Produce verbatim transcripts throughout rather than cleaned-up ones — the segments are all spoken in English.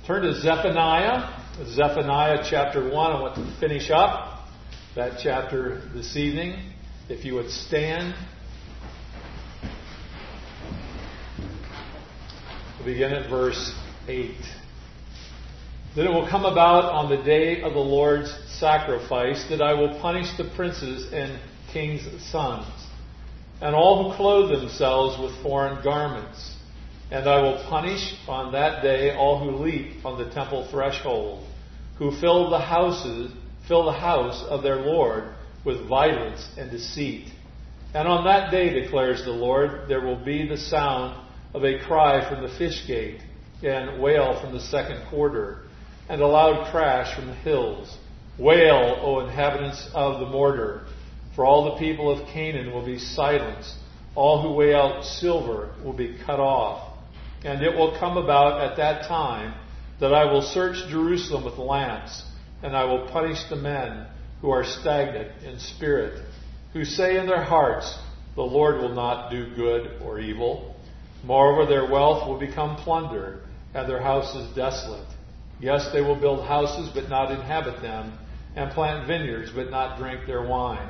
Turn to Zephaniah. Zephaniah chapter one. I want to finish up that chapter this evening. If you would stand. We'll begin at verse eight. Then it will come about on the day of the Lord's sacrifice that I will punish the princes and kings' sons, and all who clothe themselves with foreign garments. And I will punish on that day all who leap on the temple threshold, who fill the houses, fill the house of their Lord with violence and deceit. And on that day, declares the Lord, there will be the sound of a cry from the fish gate, and wail from the second quarter, and a loud crash from the hills. Wail, O inhabitants of the mortar, for all the people of Canaan will be silenced. All who weigh out silver will be cut off. And it will come about at that time that I will search Jerusalem with lamps, and I will punish the men who are stagnant in spirit, who say in their hearts, the Lord will not do good or evil. Moreover, their wealth will become plunder, and their houses desolate. Yes, they will build houses, but not inhabit them, and plant vineyards, but not drink their wine.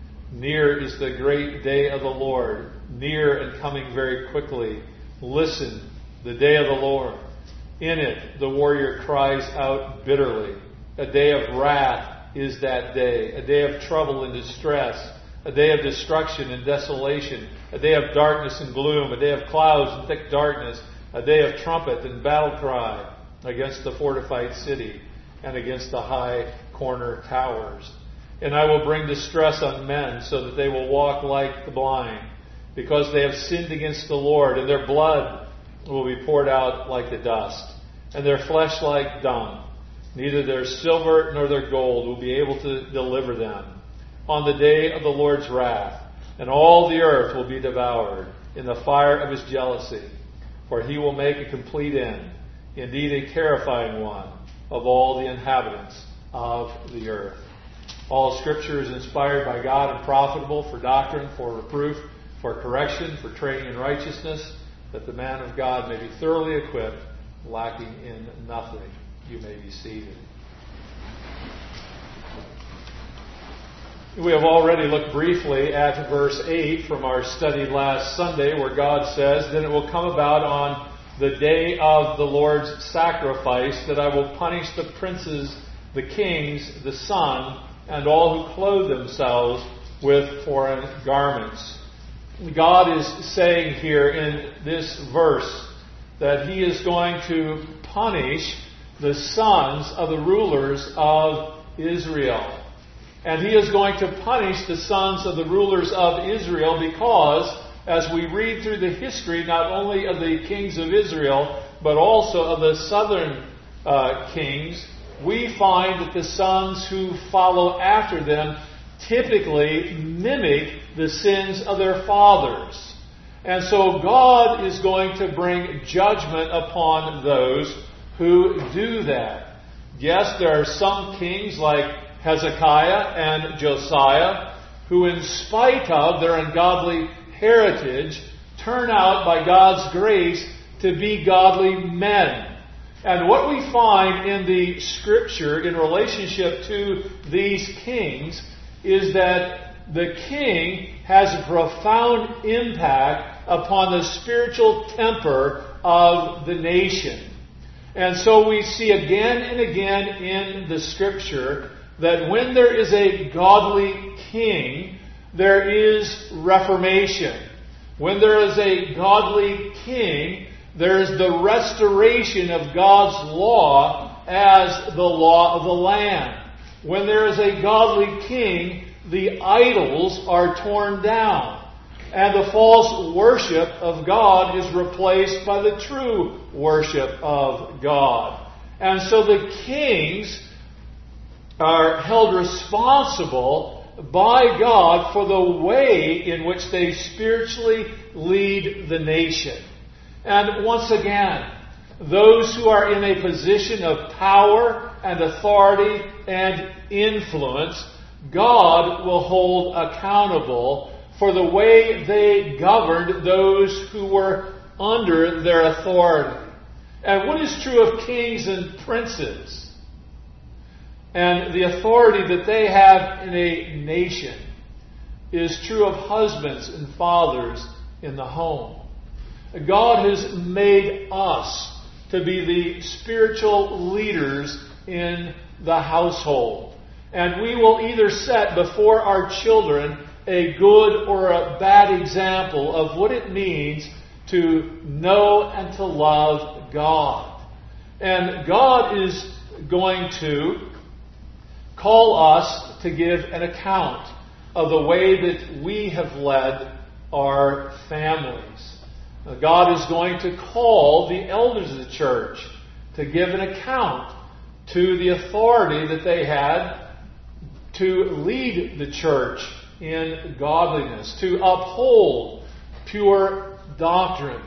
Near is the great day of the Lord, near and coming very quickly. Listen, the day of the Lord. In it, the warrior cries out bitterly. A day of wrath is that day, a day of trouble and distress, a day of destruction and desolation, a day of darkness and gloom, a day of clouds and thick darkness, a day of trumpet and battle cry against the fortified city and against the high corner towers. And I will bring distress on men so that they will walk like the blind, because they have sinned against the Lord, and their blood will be poured out like the dust, and their flesh like dung. Neither their silver nor their gold will be able to deliver them on the day of the Lord's wrath, and all the earth will be devoured in the fire of his jealousy, for he will make a complete end, indeed a terrifying one, of all the inhabitants of the earth. All Scripture is inspired by God and profitable for doctrine, for reproof, for correction, for training in righteousness, that the man of God may be thoroughly equipped, lacking in nothing. You may be seated. We have already looked briefly at verse eight from our study last Sunday, where God says, then it will come about on the day of the Lord's sacrifice that I will punish the princes, the kings, the son, and all who clothe themselves with foreign garments. God is saying here in this verse that he is going to punish the sons of the rulers of Israel. And he is going to punish the sons of the rulers of Israel because, as we read through the history not only of the kings of Israel, but also of the southern uh, kings, we find that the sons who follow after them typically mimic the sins of their fathers. And so God is going to bring judgment upon those who do that. Yes, there are some kings like Hezekiah and Josiah who, in spite of their ungodly heritage, turn out by God's grace to be godly men. And what we find in the Scripture in relationship to these kings is that the king has a profound impact upon the spiritual temper of the nation. And so we see again and again in the Scripture that when there is a godly king, there is reformation. When there is a godly king, there is the restoration of God's law as the law of the land. When there is a godly king, the idols are torn down, and the false worship of God is replaced by the true worship of God. And so the kings are held responsible by God for the way in which they spiritually lead the nation. And once again, those who are in a position of power and authority and influence, God will hold accountable for the way they governed those who were under their authority. And what is true of kings and princes and the authority that they have in a nation is true of husbands and fathers in the home. God has made us to be the spiritual leaders in the household. And we will either set before our children a good or a bad example of what it means to know and to love God. And God is going to call us to give an account of the way that we have led our families. God is going to call the elders of the church to give an account to the authority that they had to lead the church in godliness, to uphold pure doctrine.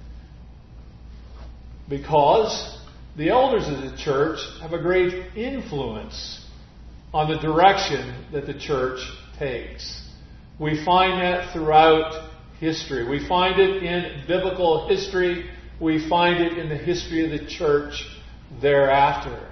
Because the elders of the church have a great influence on the direction that the church takes. We find that throughout history. We find it in biblical history. We find it in the history of the church thereafter.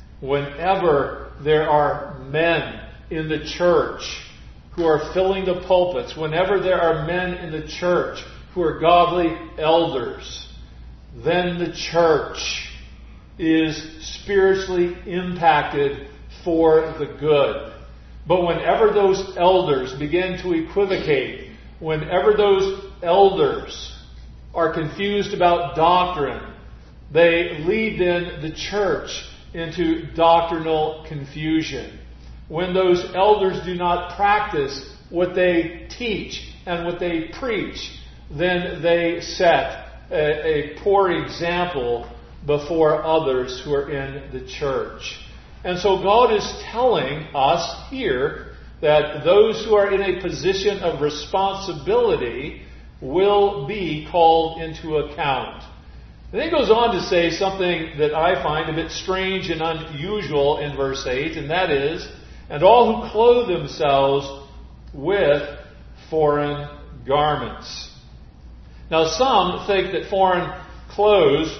Whenever there are men in the church who are filling the pulpits, whenever there are men in the church who are godly elders, then the church is spiritually impacted for the good. But whenever those elders begin to equivocate, whenever those elders are confused about doctrine, they lead then the church into doctrinal confusion. When those elders do not practice what they teach and what they preach, then they set a, a poor example before others who are in the church. And so God is telling us here that those who are in a position of responsibility will be called into account. And then he goes on to say something that I find a bit strange and unusual in verse eight, and that is, and all who clothe themselves with foreign garments. Now some think that foreign clothes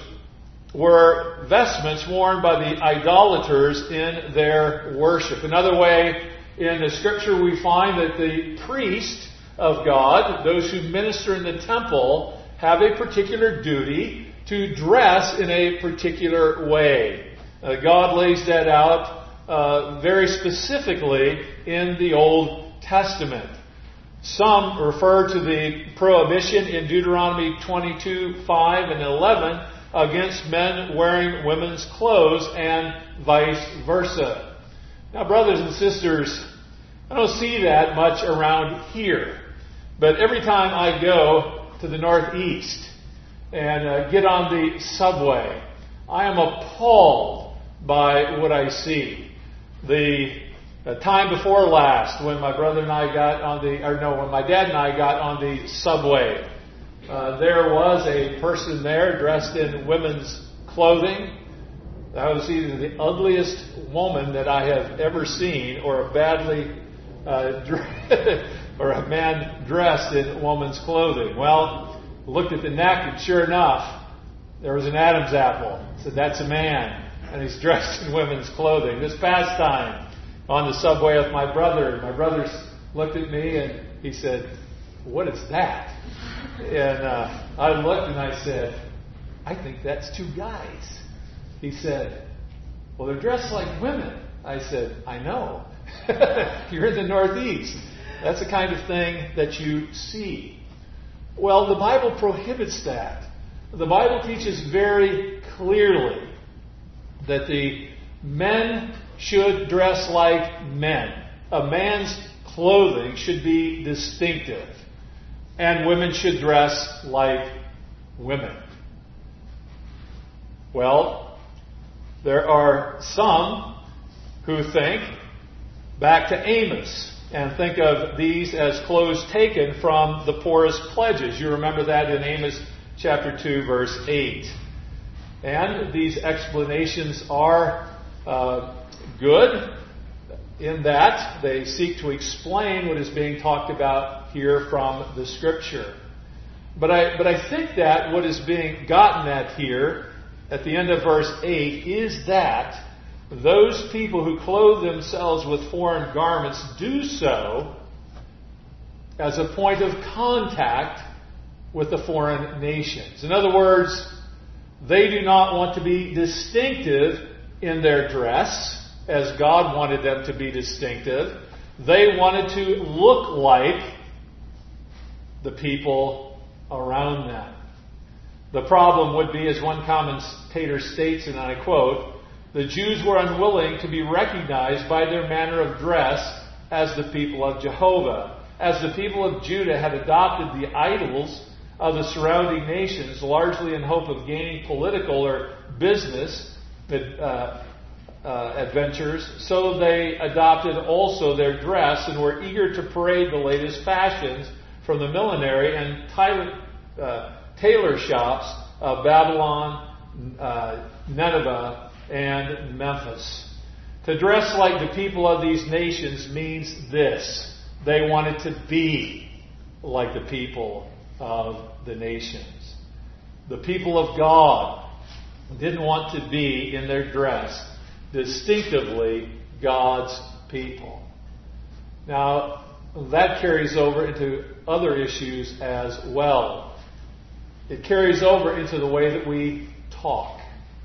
were vestments worn by the idolaters in their worship. Another way, in the Scripture we find that the priest of God, those who minister in the temple, have a particular duty to dress in a particular way. Uh, God lays that out uh, very specifically in the Old Testament. Some refer to the prohibition in Deuteronomy twenty-two, five and eleven against men wearing women's clothes and vice versa. Now, brothers and sisters, I don't see that much around here. But every time I go to the Northeast and uh, get on the subway, I am appalled by what I see. The uh, time before last, when my brother and I got on the, or no, when my dad and I got on the subway, uh, there was a person there dressed in women's clothing. That was either the ugliest woman that I have ever seen, or a badly uh, or a man dressed in woman's clothing. Well, looked at the neck, and sure enough, there was an Adam's apple. I said, that's a man, and he's dressed in women's clothing. This past time, on the subway with my brother, my brother looked at me and he said, what is that? And uh, I looked and I said, I think that's two guys. He said, well, they're dressed like women. I said, I know. You're in the Northeast. That's the kind of thing that you see. Well, the Bible prohibits that. The Bible teaches very clearly that the men should dress like men. A man's clothing should be distinctive. And women should dress like women. Well, there are some who think back to Amos and think of these as clothes taken from the poorest pledges. You remember that in Amos chapter two, verse eight. And these explanations are uh, good in that they seek to explain what is being talked about here from the Scripture. But I, but I think that what is being gotten at here at the end of verse eight is that those people who clothe themselves with foreign garments do so as a point of contact with the foreign nations. In other words, they do not want to be distinctive in their dress, as God wanted them to be distinctive. They wanted to look like the people around them. The problem would be, as one commentator states, and I quote, the Jews were unwilling to be recognized by their manner of dress as the people of Jehovah. As the people of Judah had adopted the idols of the surrounding nations, largely in hope of gaining political or business uh, uh, adventures, so they adopted also their dress and were eager to parade the latest fashions from the millinery and tailor, uh, tailor shops of Babylon, uh, Nineveh, and Memphis. To dress like the people of these nations means this: they wanted to be like the people of the nations. The people of God didn't want to be in their dress distinctively God's people. Now, that carries over into other issues as well. It carries over into the way that we talk.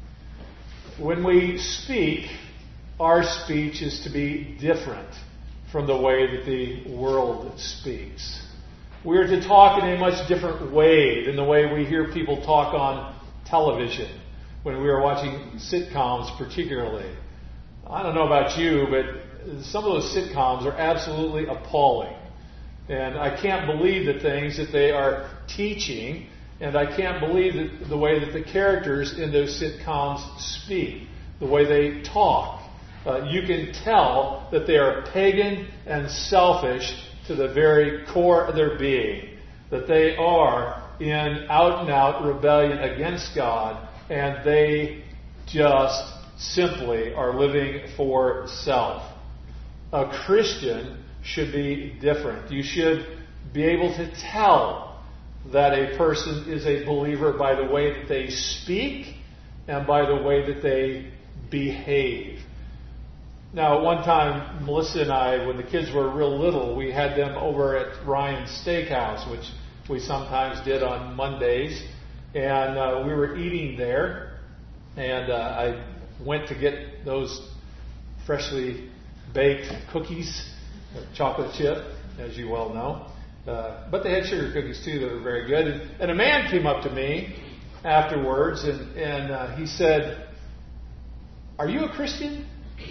When we speak, our speech is to be different from the way that the world speaks. We're to talk in a much different way than the way we hear people talk on television when we are watching sitcoms particularly. I don't know about you, but some of those sitcoms are absolutely appalling. And I can't believe the things that they are teaching, and I can't believe that the way that the characters in those sitcoms speak, the way they talk. Uh, you can tell that they are pagan and selfish to the very core of their being, that they are in out-and-out rebellion against God, and they just simply are living for self. A Christian should be different. You should be able to tell that a person is a believer by the way that they speak and by the way that they behave. Now, at one time, Melissa and I, when the kids were real little, we had them over at Ryan's Steakhouse, which we sometimes did on Mondays. And uh, we were eating there, and uh, I went to get those freshly baked cookies, chocolate chip, as you well know. Uh, but they had sugar cookies, too, that were very good. And, and a man came up to me afterwards, and, and uh, he said, "Are you a Christian?"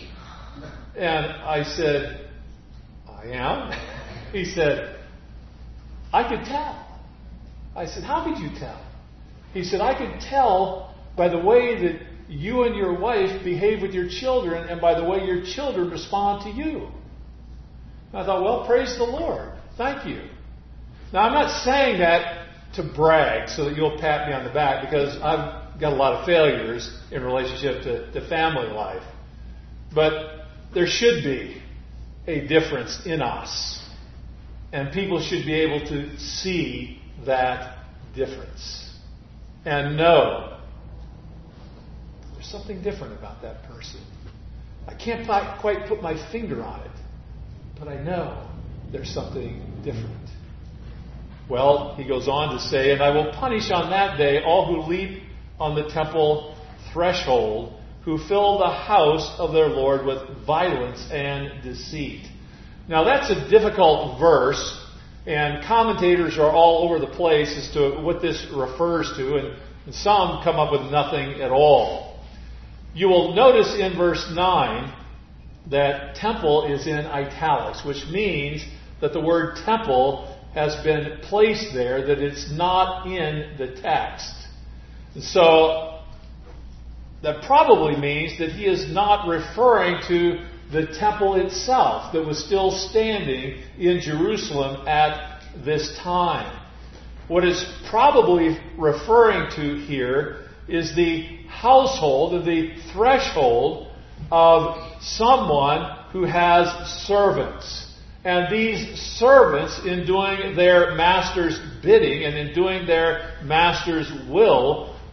And I said, "I am." He said, "I could tell." I said, "How could you tell?" He said, "I could tell by the way that you and your wife behave with your children and by the way your children respond to you." And I thought, well, praise the Lord. Thank you. Now, I'm not saying that to brag so that you'll pat me on the back, because I've got a lot of failures in relationship to, to family life. But there should be a difference in us. And people should be able to see that difference and know there's something different about that person. I can't quite put my finger on it, but I know there's something different. Well, he goes on to say, "And I will punish on that day all who leap on the temple threshold, who fill the house of their Lord with violence and deceit." Now, that's a difficult verse, and commentators are all over the place as to what this refers to, and, and some come up with nothing at all. You will notice in verse nine that temple is in italics, which means that the word temple has been placed there, that it's not in the text. And so that probably means that he is not referring to the temple itself that was still standing in Jerusalem at this time. What it's probably referring to here is the household, or the threshold of someone who has servants. And these servants, in doing their master's bidding and in doing their master's will,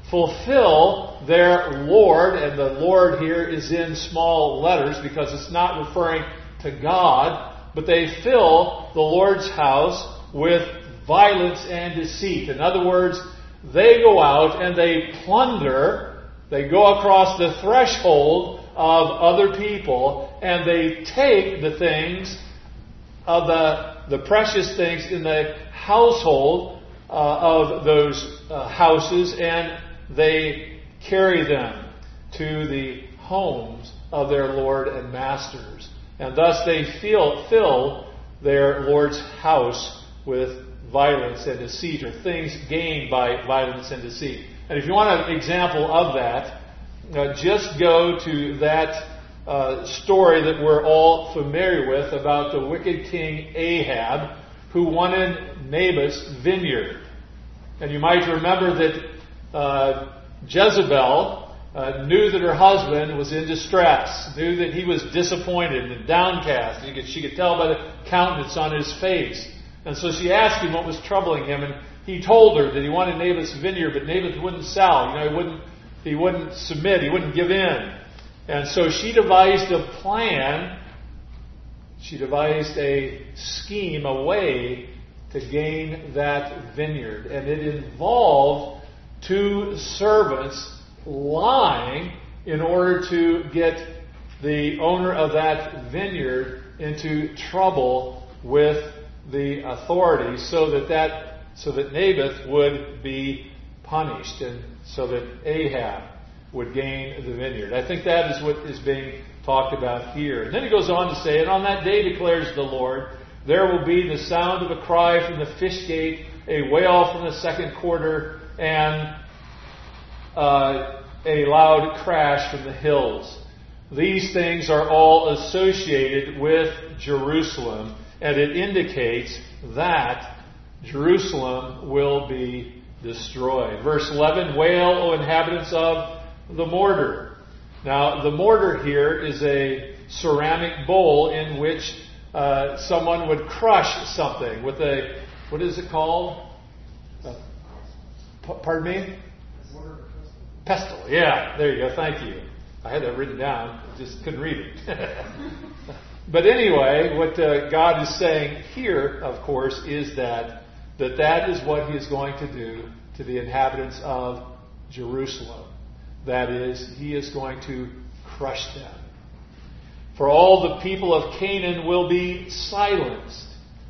fulfill their Lord, and the Lord here is in small letters because it's not referring to God, but they fill the Lord's house with violence and deceit. In other words, they go out and they plunder, they go across the threshold of other people, and they take the things of the, the precious things in the household uh, of those uh, houses, and they carry them to the homes of their Lord and masters. And thus they fill, fill their Lord's house with violence and deceit, or things gained by violence and deceit. And if you want an example of that, uh, just go to that uh, story that we're all familiar with about the wicked king Ahab, who wanted Naboth's vineyard. And you might remember that uh, Jezebel uh, knew that her husband was in distress, knew that he was disappointed and downcast. You could, she could tell by the countenance on his face. And so she asked him what was troubling him, and he told her that he wanted Naboth's vineyard, but Naboth wouldn't sell. You know, he wouldn't, he wouldn't submit. He wouldn't give in. And so she devised a plan. She devised a scheme, a way to gain that vineyard. And it involved two servants lying in order to get the owner of that vineyard into trouble with the authorities, so that that so that Naboth would be punished, and so that Ahab would gain the vineyard. I think that is what is being talked about here. And then he goes on to say, "And on that day, declares the Lord, there will be the sound of a cry from the fish gate, a wail from the second quarter, and uh, a loud crash from the hills." These things are all associated with Jerusalem, and it indicates that Jerusalem will be destroyed. Verse eleven, "Wail, O inhabitants of the mortar." Now, the mortar here is a ceramic bowl in which uh, someone would crush something with a, what is it called? Uh, p- pardon me? Mortar pestle. Pestle, yeah. There you go. Thank you. I had that written down. Just couldn't read it. But anyway, what uh, God is saying here, of course, is that, that that is what He is going to do to the inhabitants of Jerusalem. That is, He is going to crush them. For all the people of Canaan will be silenced.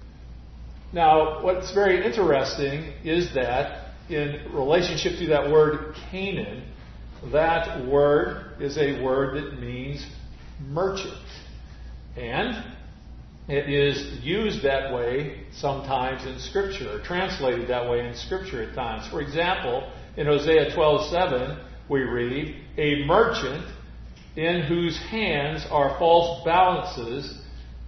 Now, what's very interesting is that in relationship to that word Canaan, that word is a word that means merchant. And it is used that way sometimes in Scripture, or translated that way in Scripture at times. For example, in Hosea twelve seven, we read, "A merchant in whose hands are false balances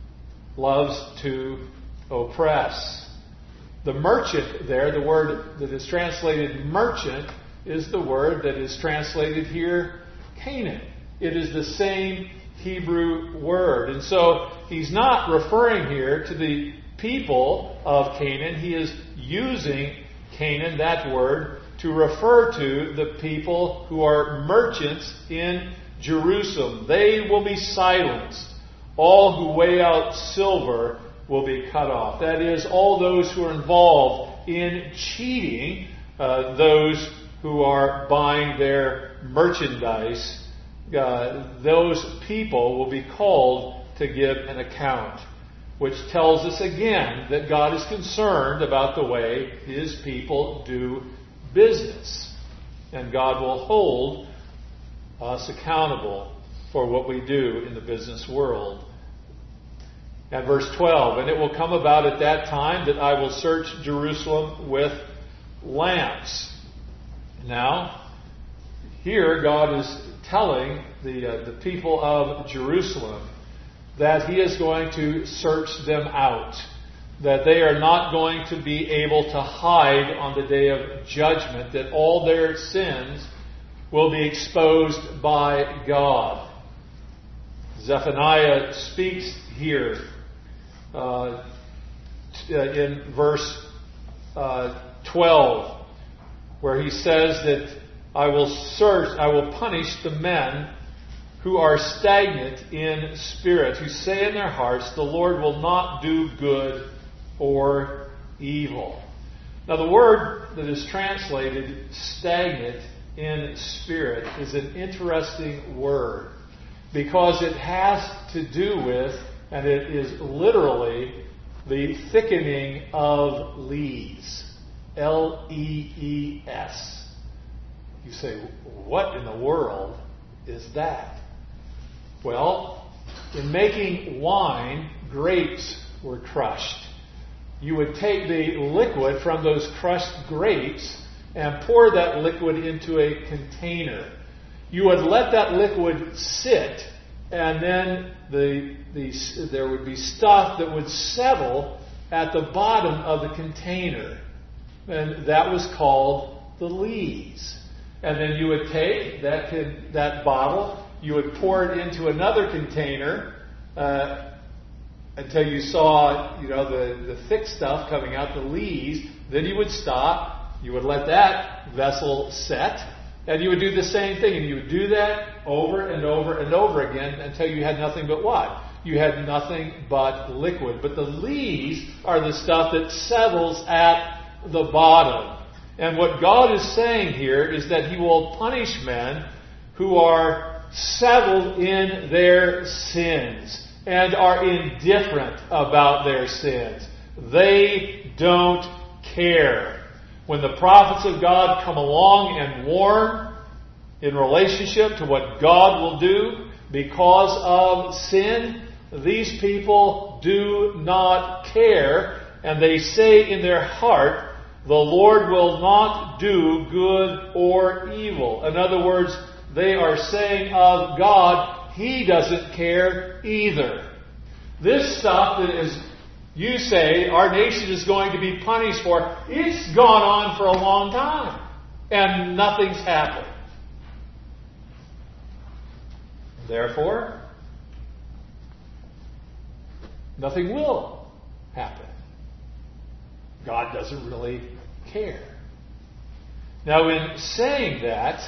loves to oppress." The merchant there, the word that is translated merchant, is the word that is translated here Canaan. It is the same Hebrew word. And so he's not referring here to the people of Canaan. He is using Canaan, that word, to refer to the people who are merchants in Jerusalem. They will be silenced. All who weigh out silver will be cut off. That is, all those who are involved in cheating uh, those who are buying their merchandise. Uh, those people will be called to give an account, which tells us again that God is concerned about the way His people do business. And God will hold us accountable for what we do in the business world. And verse twelve, "And it will come about at that time that I will search Jerusalem with lamps." Now, here God is telling the uh, the people of Jerusalem that He is going to search them out, that they are not going to be able to hide on the day of judgment, that all their sins will be exposed by God. Zephaniah speaks here uh, in verse uh, twelve, where he says that I will search, I will punish the men who are stagnant in spirit, who say in their hearts, the Lord will not do good or evil. Now the word that is translated stagnant in spirit is an interesting word because it has to do with, and it is literally, the thickening of lees. L E E S. You say, what in the world is that? Well, in making wine, grapes were crushed. You would take the liquid from those crushed grapes and pour that liquid into a container. You would let that liquid sit, and then the, the, there would be stuff that would settle at the bottom of the container. And that was called the lees. And then you would take that, that bottle, you would pour it into another container uh, until you saw, you know, the, the thick stuff coming out, the lees. Then you would stop. You would let that vessel set. And you would do the same thing. And you would do that over and over and over again until you had nothing but what? You had nothing but liquid. But the lees are the stuff that settles at the bottom. And what God is saying here is that He will punish men who are settled in their sins and are indifferent about their sins. They don't care. When the prophets of God come along and warn in relationship to what God will do because of sin, these people do not care, and they say in their heart, the Lord will not do good or evil. In other words, they are saying of God, He doesn't care either. This stuff that is, you say, our nation is going to be punished for, it's gone on for a long time. And nothing's happened. Therefore, nothing will happen. God doesn't really care. Now, in saying that,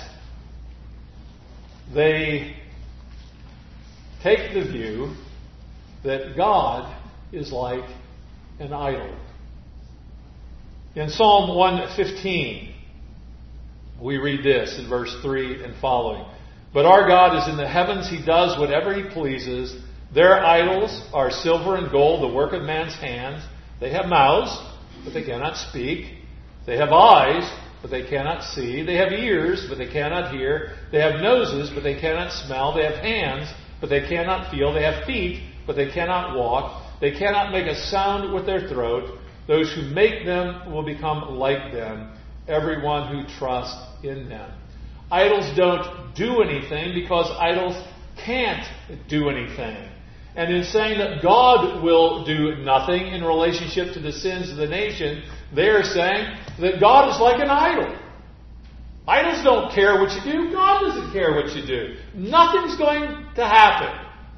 they take the view that God is like an idol. In Psalm one fifteen, we read this in verse three and following. But our God is in the heavens. He does whatever He pleases. Their idols are silver and gold, the work of man's hands. They have mouths, but they cannot speak. They have eyes, but they cannot see. They have ears, but they cannot hear. They have noses, but they cannot smell. They have hands, but they cannot feel. They have feet, but they cannot walk. They cannot make a sound with their throat. Those who make them will become like them, everyone who trusts in them. Idols don't do anything because idols can't do anything. And in saying that God will do nothing in relationship to the sins of the nation, they are saying that God is like an idol. Idols don't care what you do. God doesn't care what you do. Nothing's going to happen.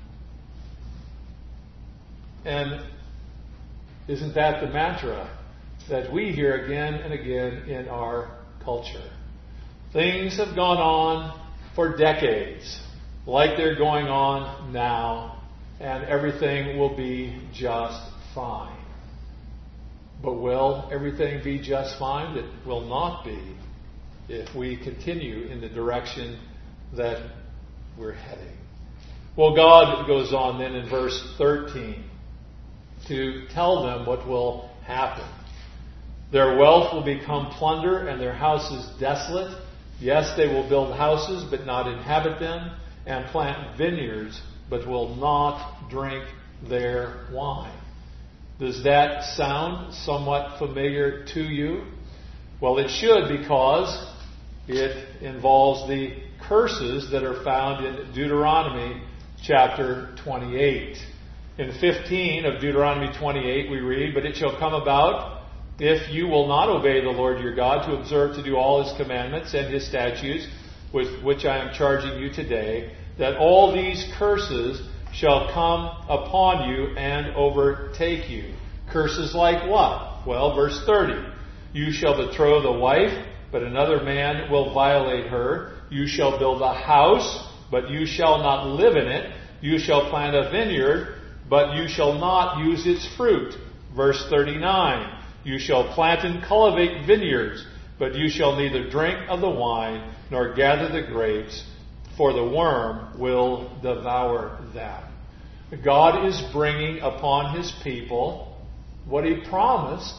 And isn't that the mantra that we hear again and again in our culture? Things have gone on for decades, like they're going on now, and everything will be just fine. But will everything be just fine? It will not be if we continue in the direction that we're heading. Well, God goes on then in verse thirteen to tell them what will happen. Their wealth will become plunder and their houses desolate. Yes, they will build houses but not inhabit them, and plant vineyards but will not drink their wine. Does that sound somewhat familiar to you? Well, it should, because it involves the curses that are found in Deuteronomy chapter twenty-eight. In fifteen of Deuteronomy twenty-eight we read, But it shall come about, if you will not obey the Lord your God to observe to do all His commandments and His statutes, with which I am charging you today, that all these curses shall come upon you and overtake you. Curses like what? Well, verse thirty. You shall betroth a wife but another man will violate her. You shall build a house, but you shall not live in it. You shall plant a vineyard, but you shall not use its fruit. Verse thirty-nine. You shall plant and cultivate vineyards, but you shall neither drink of the wine nor gather the grapes, for the worm will devour them. God is bringing upon His people what He promised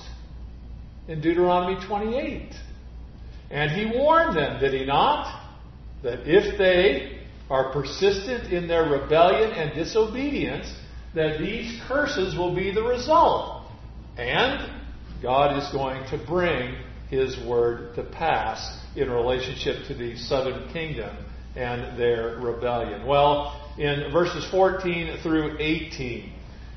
in Deuteronomy twenty-eight. And He warned them, did He not? That if they are persistent in their rebellion and disobedience, that these curses will be the result. And God is going to bring His word to pass in relationship to the southern kingdom and their rebellion. Well, in verses fourteen through eighteen,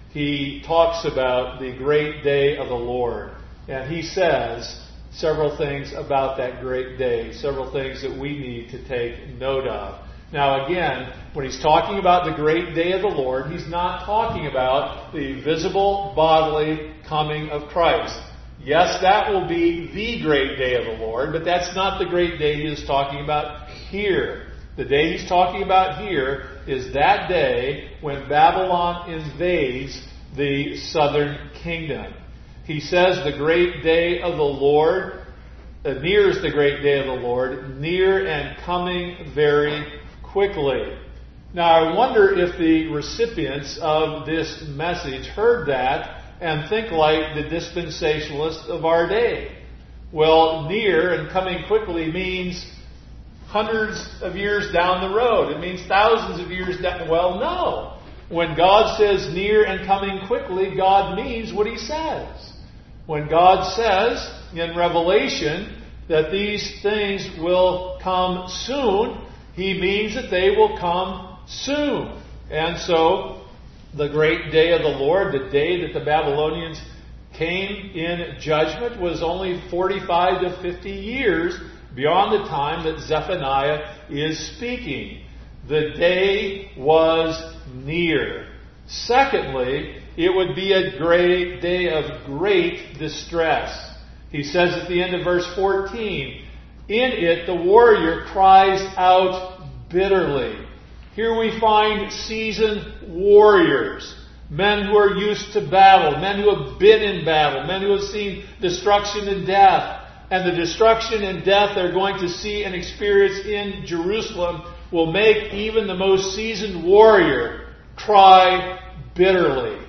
he talks about the great day of the Lord. And he says several things about that great day, several things that we need to take note of. Now again, when he's talking about the great day of the Lord, he's not talking about the visible bodily coming of Christ. Yes, that will be the great day of the Lord, but that's not the great day he is talking about here. The day he's talking about here is that day when Babylon invades the southern kingdom. He says the great day of the Lord, uh, near is the great day of the Lord, near and coming very quickly. Now I wonder if the recipients of this message heard that and think like the dispensationalists of our day. Well, near and coming quickly means hundreds of years down the road. It means thousands of years down. Well, no. When God says near and coming quickly, God means what He says. When God says in Revelation that these things will come soon, He means that they will come soon. And so, the great day of the Lord, the day that the Babylonians came in judgment, was only forty-five to fifty years beyond the time that Zephaniah is speaking. The day was near. Secondly, it would be a great day of great distress. He says at the end of verse fourteen, in it the warrior cries out bitterly. Here we find seasoned warriors, men who are used to battle, men who have been in battle, men who have seen destruction and death. And the destruction and death they're going to see and experience in Jerusalem will make even the most seasoned warrior cry bitterly.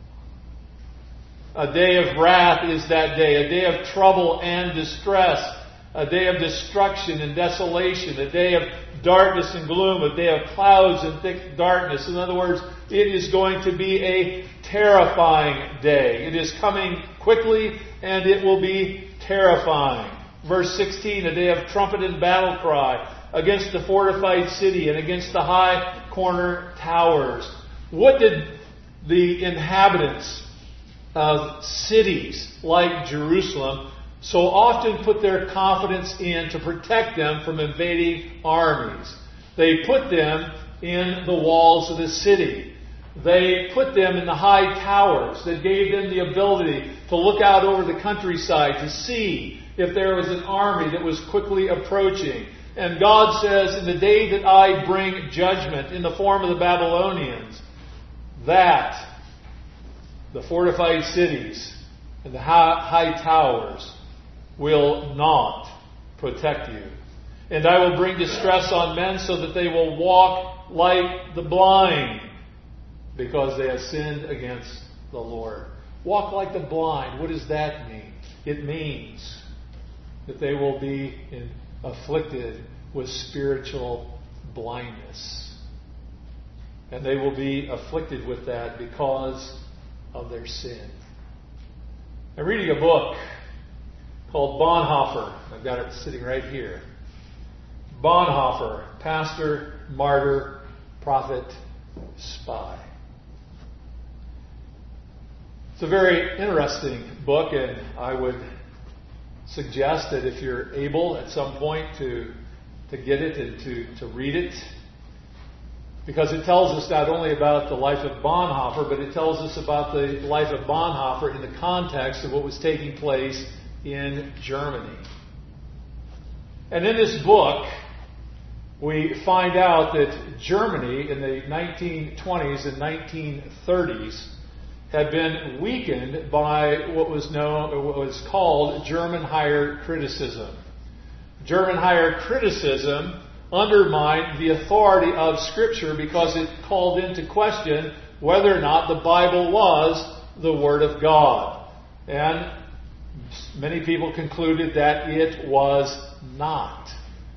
A day of wrath is that day, a day of trouble and distress, a day of destruction and desolation, a day of darkness and gloom, a day of clouds and thick darkness. In other words, it is going to be a terrifying day. It is coming quickly and it will be terrifying. Verse sixteen, a day of trumpet and battle cry against the fortified city and against the high corner towers. What did the inhabitants of cities like Jerusalem so often put their confidence in to protect them from invading armies? They put them in the walls of the city. They put them in the high towers that gave them the ability to look out over the countryside to see if there was an army that was quickly approaching. And God says, in the day that I bring judgment in the form of the Babylonians, that the fortified cities and the high towers will not protect you. And I will bring distress on men so that they will walk like the blind, because they have sinned against the Lord. Walk like the blind. What does that mean? It means that they will be in, afflicted with spiritual blindness. And they will be afflicted with that because of their sin. I'm reading a book called Bonhoeffer. I've got it sitting right here. Bonhoeffer, pastor, martyr, prophet, spy. It's a very interesting book, and I would suggest that if you're able at some point to, to get it and to, to read it, because it tells us not only about the life of Bonhoeffer, but it tells us about the life of Bonhoeffer in the context of what was taking place in Germany. And in this book, we find out that Germany in the nineteen twenties and nineteen thirties had been weakened by what was known, what was called German higher criticism. German higher criticism undermined the authority of Scripture because it called into question whether or not the Bible was the Word of God. And many people concluded that it was not.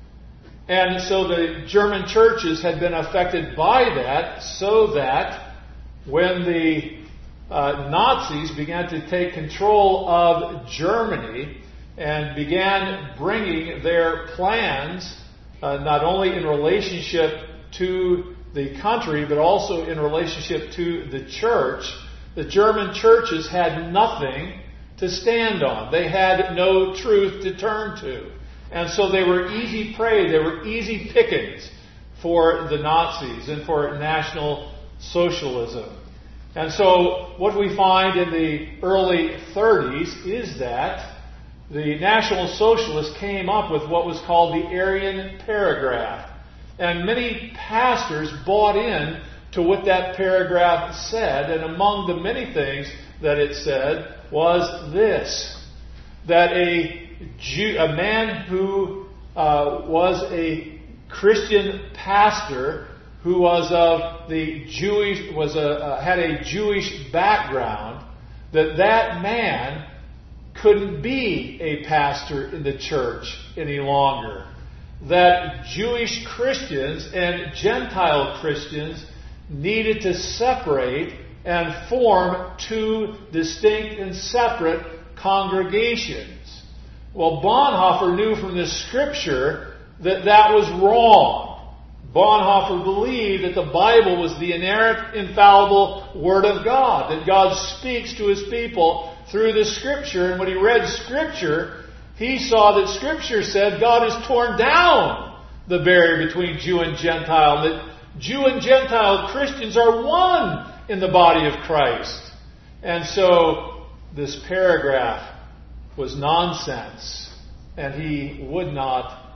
And so the German churches had been affected by that, so that when the uh, Nazis began to take control of Germany and began bringing their plans uh, not only in relationship to the country, but also in relationship to the church, the German churches had nothing to stand on. They had no truth to turn to. And so they were easy prey, they were easy pickings for the Nazis and for National Socialism. And so what we find in the early thirties is that the National Socialists came up with what was called the Aryan Paragraph. And many pastors bought in to what that paragraph said, and among the many things that it said was this, that a Jew, a man who uh, was a Christian pastor who was of the Jewish was a uh, had a Jewish background, that that man couldn't be a pastor in the church any longer. That Jewish Christians and Gentile Christians needed to separate and form two distinct and separate congregations. Well, Bonhoeffer knew from the Scripture that that was wrong. Bonhoeffer believed that the Bible was the inerrant, infallible Word of God, that God speaks to His people through the Scripture. And when he read Scripture, he saw that Scripture said God has torn down the barrier between Jew and Gentile, that Jew and Gentile Christians are one in the body of Christ. And so this paragraph was nonsense, and he would not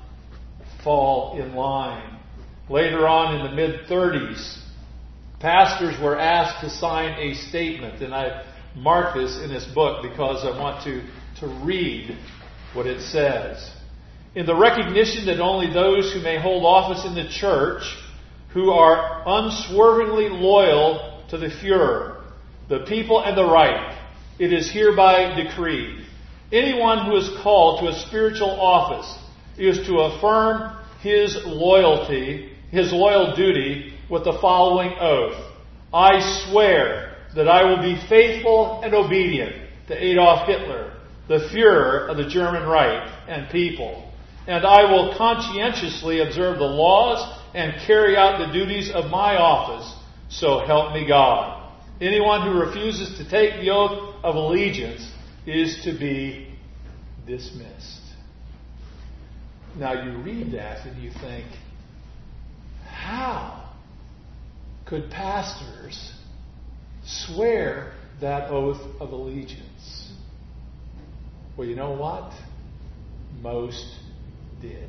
fall in line. Later on in the mid-thirties, pastors were asked to sign a statement, and I marked this in this book because I want to, to read what it says. In the recognition that only those who may hold office in the church, who are unswervingly loyal to the Führer, the people and the right, it is hereby decreed. Anyone who is called to a spiritual office is to affirm his loyalty, his loyal duty with the following oath. I swear that I will be faithful and obedient to Adolf Hitler, the Führer of the German Reich and people, and I will conscientiously observe the laws and carry out the duties of my office, so help me God. Anyone who refuses to take the oath of allegiance is to be dismissed. Now you read that and you think, how could pastors swear that oath of allegiance? Well, you know what? Most did.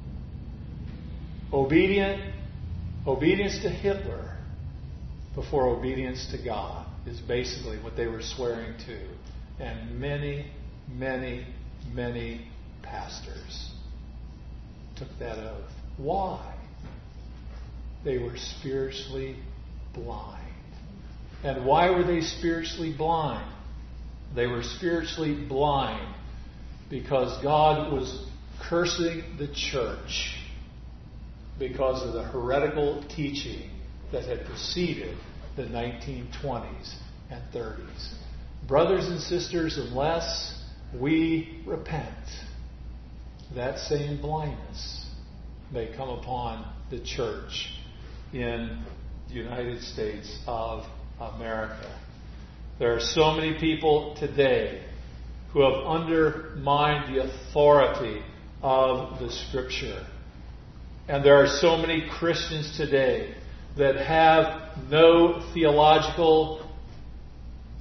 Obedient, obedience to Hitler before obedience to God is basically what they were swearing to. And many, many, many pastors took that oath. Why? They were spiritually blind. And why were they spiritually blind? They were spiritually blind because God was cursing the church because of the heretical teaching that had preceded the nineteen twenties and thirties. Brothers and sisters, unless we repent, that same blindness may come upon the church in the United States of America. There are so many people today who have undermined the authority of the Scripture. And there are so many Christians today that have no theological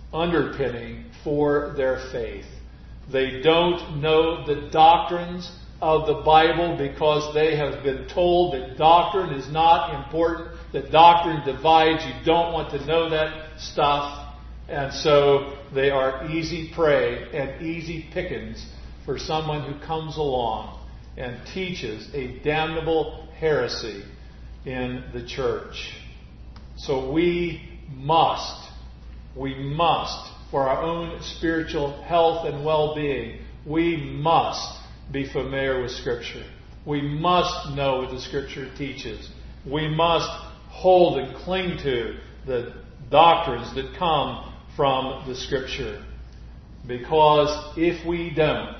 underpinning for their faith. They don't know the doctrines of the Bible because they have been told that doctrine is not important, that doctrine divides, you don't want to know that stuff. And so they are easy prey and easy pickings for someone who comes along and teaches a damnable heresy in the church. So we must, we must, for our own spiritual health and well-being, we must be familiar with Scripture. We must know what the Scripture teaches. We must hold and cling to the doctrines that come from the Scripture. Because if we don't,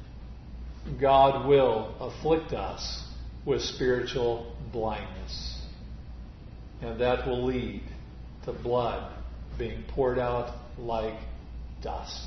God will afflict us with spiritual blindness. And that will lead to blood being poured out like dust.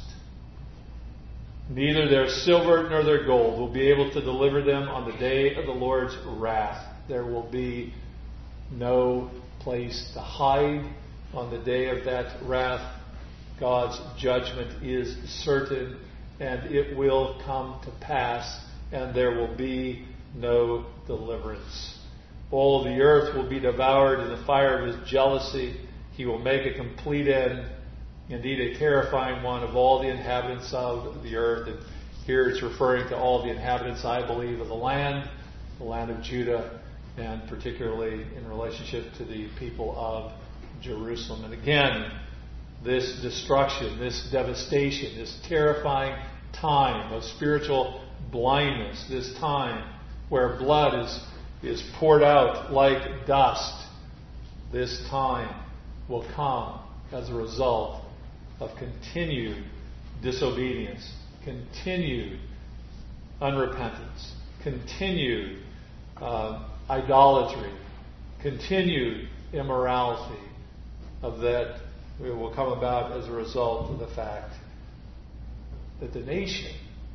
Neither their silver nor their gold will be able to deliver them on the day of the Lord's wrath. There will be no place to hide on the day of that wrath. God's judgment is certain, and it will come to pass, and there will be no deliverance. All the earth will be devoured in the fire of his jealousy. He will make a complete end, indeed a terrifying one, of all the inhabitants of the earth. And here it's referring to all the inhabitants, I believe, of the land, the land of Judah, and particularly in relationship to the people of Jerusalem. And again, this destruction, this devastation, this terrifying time of spiritual blindness, this time where blood is, is poured out like dust, this time will come as a result of continued disobedience, continued unrepentance, continued uh, idolatry, continued immorality. Of that, it will come about as a result of the fact that the nation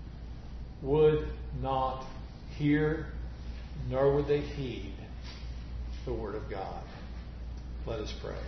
would not hear, nor would they heed the Word of God. Let us pray.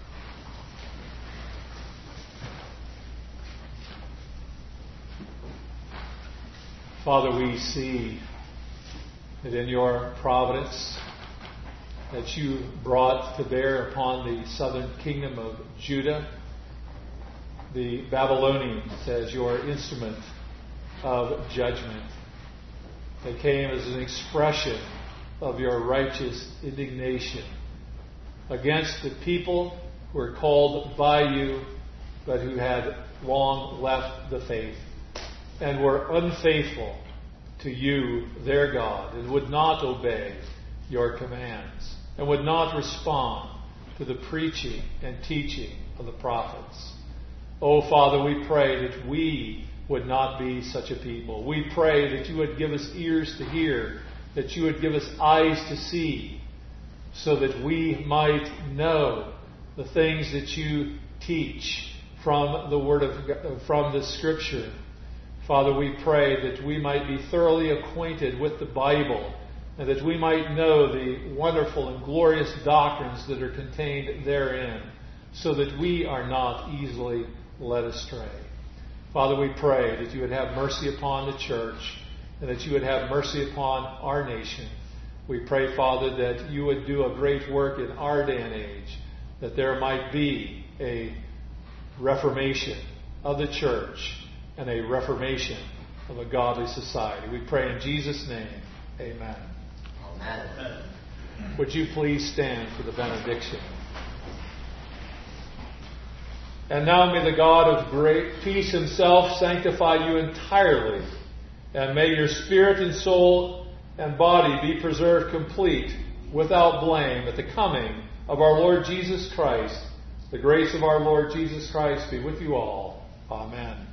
Father, we see that in your providence that you brought to bear upon the southern kingdom of Judah the Babylonians as your instrument of judgment. They came as an expression of your righteous indignation against the people who were called by you, but who had long left the faith and were unfaithful to you, their God, and would not obey your commands, and would not respond to the preaching and teaching of the prophets. Oh, Father, we pray that we would not be such a people. We pray that you would give us ears to hear, that you would give us eyes to see, so that we might know the things that you teach from the Word of from the Scripture. Father, we pray that we might be thoroughly acquainted with the Bible, and that we might know the wonderful and glorious doctrines that are contained therein, so that we are not easily led astray. Father, we pray that you would have mercy upon the church, and that you would have mercy upon our nation. We pray, Father, that you would do a great work in our day and age, that there might be a reformation of the church and a reformation of a godly society. We pray in Jesus' name. Amen. Amen. Would you please stand for the benediction? And now may the God of great peace himself sanctify you entirely, and may your spirit and soul and body be preserved complete, without blame, at the coming of our Lord Jesus Christ. The grace of our Lord Jesus Christ be with you all. Amen.